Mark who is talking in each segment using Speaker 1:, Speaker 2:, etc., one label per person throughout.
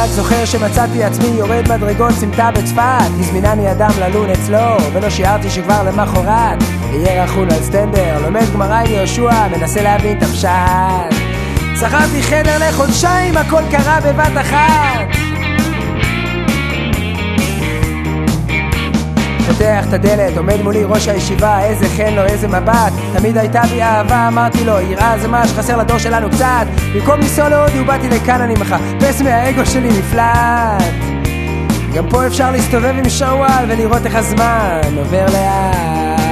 Speaker 1: רק זוכר שמצאתי עצמי יורד מדרגות סמטה בצפת, הזמינני אדם ללון אצלו ולא שיערתי שכבר למחרת יהיה רכון על סטנדר, לומד גמרא עם יהושע, מנסה להבין את הפשט. שכרתי חדר לחודשיים, הכל קרה בבת אחת. פותח את הדלת, עומד מולי ראש הישיבה, איזה חן לו, איזה מבט. תמיד הייתה בי אהבה, אמרתי לו, יראה זה מה שחסר לדור שלנו קצת. במקום לנסוע להודי ובאתי לכאן, אני מחפש מהאגו שלי מפלט. גם פה אפשר להסתובב עם שרוואל ולראות איך הזמן עובר לאט.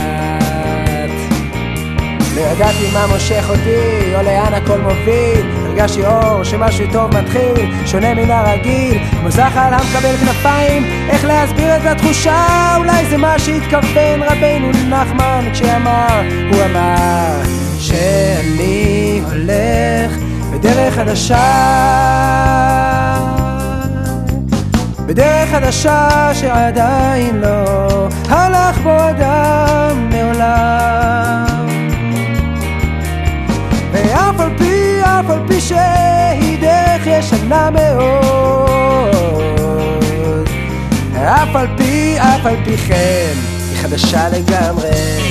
Speaker 1: לא ידעתי מה מושך אותי או לאן הכל מוביל, הרגשתי אור שמשהו טוב מתחיל, שונה מן הרגיל, כמו זחל המקבל כנפיים. איך להסביר את התחושה? אולי זה מה שהתכוון רבינו נחמן כשאמר, הוא אמר שאני הולך בדרך חדשה, בדרך חדשה שעדיין לא הלך בו אדם מעולם. ואף על פי שהיא דרך ישנה מאוד, אף על פי כן היא חדשה לגמרי.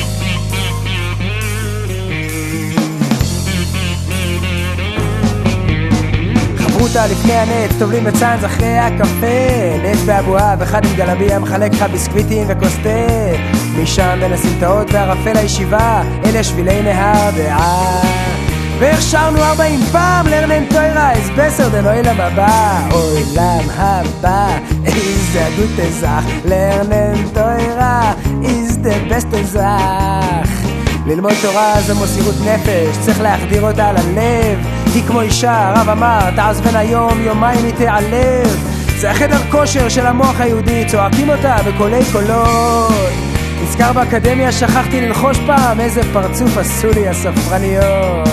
Speaker 1: חברותה לפני הנט, טובלים בצאנז אחרי הקפה, נט באבוהב, אחד עם גלביה מחלק לך ביסקוויטים וכוס תה. משם בין הסמטאות והרפל הישיבה, אלה שבילי נהר דעה. והכשרנו 40 פעם לרנן טוירה, איז בסר דן אוילם הבא, אוילם הבא, איז דה גוט אזח, לרנן טוירה, איז דה בסט אזח. ללמוד תורה זה מסירות נפש, צריך להחדיר אותה ללב. היא כמו אישה, הרב אמר, תעזבן היום, יומיים היא תיעלב. זה החדר כושר של המוח היהודי, צועקים אותה בקולי קולות. נזכר באקדמיה, שכחתי ללחוש פעם, איזה פרצוף עשו לי הספרניות.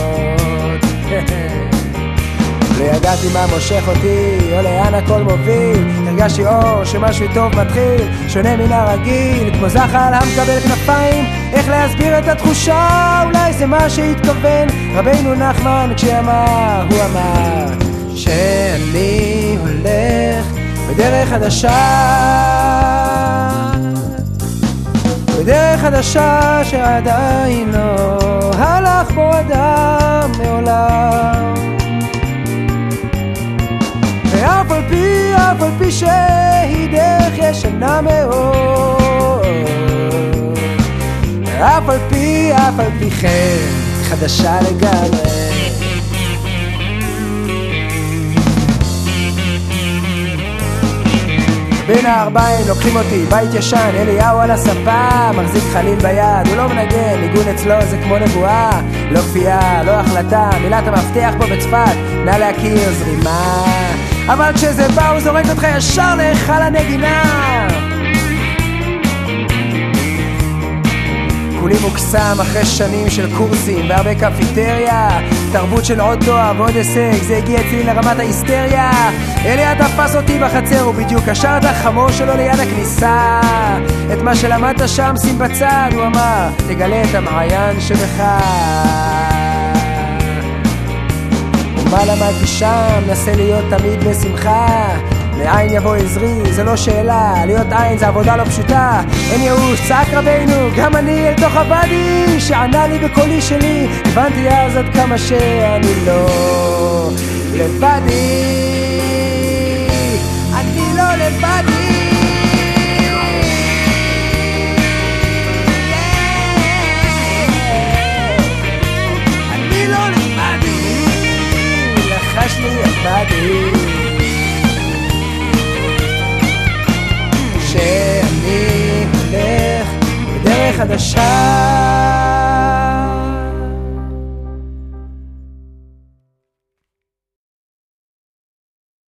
Speaker 1: לא ידעתי מה מושך אותי או לאן הכל מוביל, הרגשתי אור שמשהו טוב מתחיל, שונה מן הרגיל, כמו זחל המקבל כנפיים. איך להסביר את התחושה? אולי זה מה שהתכוון רבינו נחמן כשאמר, הוא אמר שאני הולך בדרך חדשה, בדרך חדשה שעדיין לא הלך בו אדם מעולם. ואף על פי שהיא דרך ישנה מאוד, אף על פי כן חדשה לגמרי. בין הארבעים לוקחים אותי, בית ישן, אליהו על הספה, מחזיק חליל ביד, הוא לא מנגן, ניגון אצלו זה כמו נבואה, לא כפייה, לא החלטה, מילת המפתח פה בצפת, נא להכיר זרימה. אבל כשזה בא הוא זורק אותך ישר להיכל הנגינה. כולי מוקסם אחרי שנים של קורסים והרבה קפיטריה, תרבות של עוד תואר ועוד הישג, זה הגיע אצלי לרמת ההיסטריה. אליה תפס אותי בחצר ובדיוק קשר את החמור שלו ליד הכניסה. את מה שלמדת שם שים בצד, הוא אמר, תגלה את המעיין שבך. ומה למדתי שם? נסה להיות תמיד בשמחה, מאין יבוא עזרי, זה לא שאלה, להיות עין זה עבודה לא פשוטה. אין ייאוש, צעק רבינו, גם אני אל תוך הבדי, שענה לי בקולי שלי, הבנתי אז עד כמה שאני לא לבדי, אני לא לבדי. אני לא לבדי, לחש לי הבדי. שאני הולך בדרך חדשה,